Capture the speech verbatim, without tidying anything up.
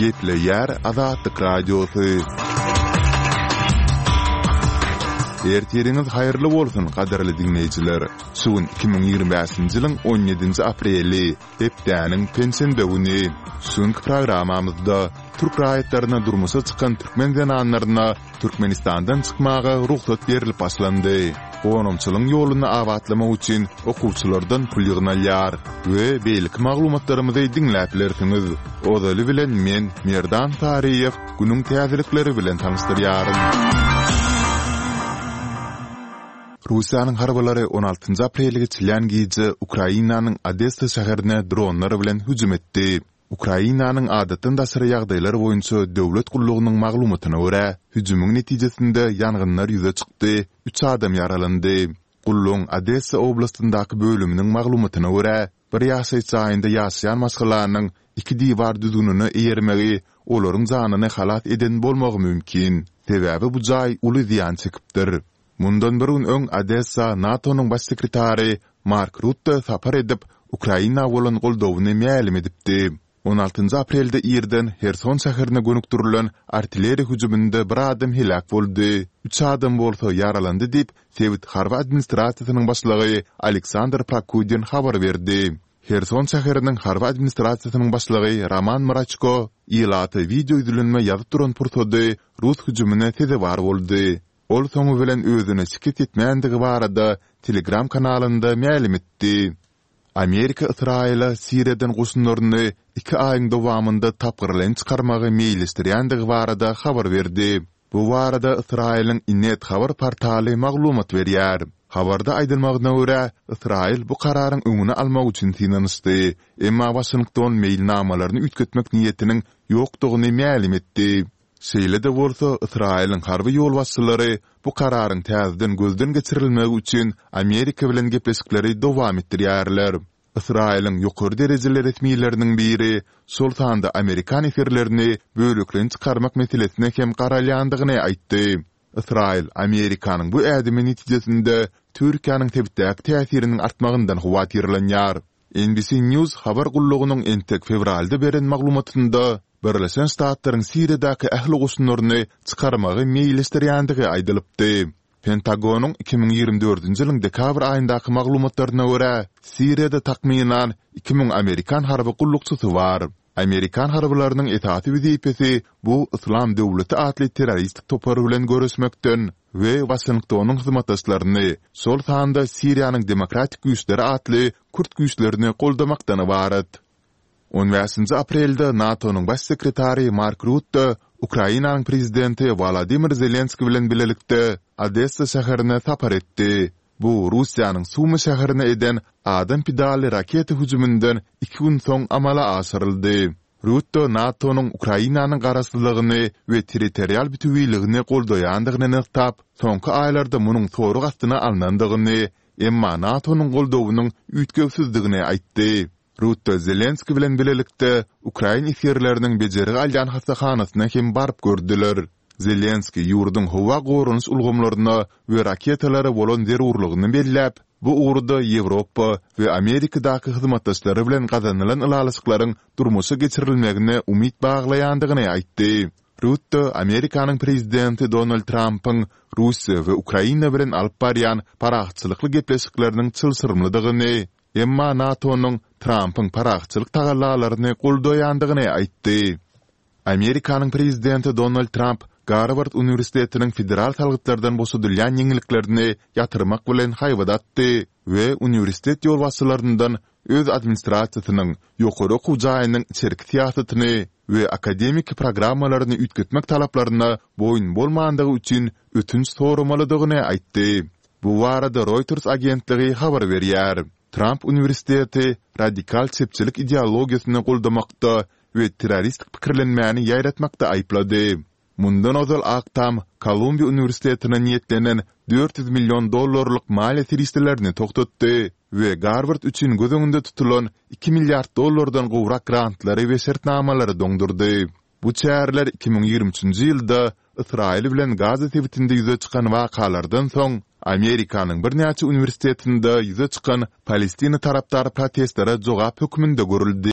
Geple yer Azatlyk radiosu. Erteriniz hayırlı bolsun kadarly dinleyijiler. Sugun iki bin ýyirmi beşinji ýylyň on ýedinji apreli, hepdäniň pensiýa güni. Sugun programamyzda Türk raýatlaryna durmuşa çykan türkmen zananlaryna Türkmenistandan çykmaga ruhsat berilip başlandy. Gonumçylyň ýoluna awatlamak üçin okuwçylardan pul ýygnalýar we beýlik maglumatlarymyzy dinläplersiňiz. Odaly bilen men Merdan Tariýew günüň täzelikleri bilen tanışdyrýarym. Russiýanyň harbalary on altyncı aprelge çilen gije Ukrainanyň Odessa şäherine dronlar bilen hüjüm etdi. Ukrainanyň adatyn daşary ýagdaýlary boýunça döwlet gullugynyň maglumatyna görä, hüjümüň netijesinde ýangynlar ýüze çykdy, üç adam ýaralandy. Gullugyň Odessa oblastyndaky bölüminiň maglumatyna görä, bir ýaşaýçy aýynda ýaşaýan maskalarynyň iki diýwar düzgününi eýermegi olaryň janyny halat eden bolmagy mümkin. Sebäbi bu jaý uly ziýan çekipdir. Mundan bir gün öň Odessa NATO'nyň baş sekretary Mark Rutte sapar edip Ukraina bolan goldawyny mälim edipdi. on altyncı aprelde ýerden Herson şäherine gönükdirilen artilleriýa hüjüminde bir adam helak boldy. Üç adam bolsa ýaralandy diýip Sewit harba administrasiýasynyň başlygy Aleksandr Prokudin habar berdi. Herson şäheriniň harba administrasiýasynyň başlygy Roman Mrachko ýylaty video izlenme ýazyp duran pursady Rus hüjümine tezewar boldy. Ol soňu bilen özüne şikayet etmändige barada Telegram kanalynda mälim etdi. Amerika Israila Siriýadan goşunlaryny iki aýyň dowamında tapgyrlan çykarmagy meýilestirýändigi barada habar berdi. Bu barada Israilň Innet habar portaly maglumat berýär. Habarda aýdylmagyna görä, Israil bu kararyň öňüne almak üçin synanyşdy. Emma Washington meýilnamalaryny ütketmek niýetiniň ýokdugyny mälim etdi. Şeýle de bolsa, Israilň harby ýol başçylary bu kararyň täzeden gözden geçirilmegi üçin Amerika bilen gepleşikleri dowam etdirýärler. Israilň ýokary derejeli resmiýetleriniň biri şol sanda Amerikan eserlerini bölüklen çykarmak meselesine hem garalýandygyny aýtdy. Israil Amerikanyň bu ädimi netijesinde Türkiýanyň tebitdäki täsiriniň artmagyndan howatyrlanýar. N B C News habar gullugynyň entek fevralda beren maglumatynda Birleşen Ştatlaryň Siriýadaky ähli goşunlaryny çykarmagy meýilestirýändigi aýdylypdy. Pentagonyň iki bin ýygrimi dördünji ýylyň dekabr aýyndaky maglumatlaryna görä, Siriýada takminan iki bin Amerikan harby gullukçysy bar. Amerikan harbalarynyň etaty wezipesi bu Islam döwleti atly terroristik topary bilen görüşmekden we Washingtonyň hyzmatdaşlaryny şol sanda Siriýanyň demokratik güýçleri atly Kürt güýçlerini goldamakdan ibaret. on beşinji aprelde NATO'nyň baş sekretary Mark Rutte Ukrainanyň prezidenti Volodymyr Zelenski bilen bilelikde Odessa şäherine sapar etdi. Bu Russiýanyň Sumy şäherine eden adam pidali raketa hüjümünden iki gün soň amala aşyryldy. Rutte NATO'nyň Ukrainanyň garaşlygyny we territorial bütünligini goldaýandygyny nyktap, soňky aýlarda munyň soruk astyna alnandygyny, emma NATO'nyň goldawynyň üýtgewsizdigini aýtdy. Rutte Zelenski bilen bilelikde Ukraina eserleriniň bejerigi alýan hasahanasyna hem barıp gördüler. Zelenski ýurduň howa gorunuş ulgamlaryna we raketalary bolan zerurlygyny belläp, bu uğurda Ýewropa we Amerikadaky hyzmatdaşlary bilen gazanylan ýalyşyklaryň durmuşa geçirilmegine umyt baglaýandygyny aýtdy. Rutte Amerikanyň prezidenti Donald Trump'yň Russiýa we Ukraina bilen alyp barýan paraxçylykly gepleşikleriniň çylsyrmlydygyny, emma NATO'nyň Trump'yň paraxçylyk tagallalaryny goldaýandygyny aýtdy. Amerikanyň prezidenti Donald Trump Harvard Üniversitetiniň federal salgıtlardan boşadylýan ýeňiliklerini ýatyrmak bilen haýbadatdy we üniversitet ýolbaşçylaryndan öz administrasiýasynyň ýokary okuw jaýynyň içerik siýasatyny we akademik programmalaryny ütketmek talaplaryna boýun bolmandygy üçin ötünç soramalydygyny aýtdy. Bu barada Reuters agentligi habar berýär. Trump Üniversiteti radikal çepçilik ideologiýasyny goldamakda we terroristik pikirlenmäni ýaýratmakda aýplady. Mundan ozal aktam Kolumbiya Üniversitetine niýetlenen dört yüz milyon dollarlyk maliýe teristlerini toktatdy we Harvard üçin göz öňünde tutulan iki milyard dollardan gowrak grantlary we şertnamalary doňdurdy. Bu çäherler iki bin ýygrimi üçinji ýylda Israil bilen Gaza tebitinde ýüze çykan wakalardan soň Amerikanyň bir näçe üniversitetinde ýüze çykan Palestina tarapdary protestlere jogap hökmünde görüldi.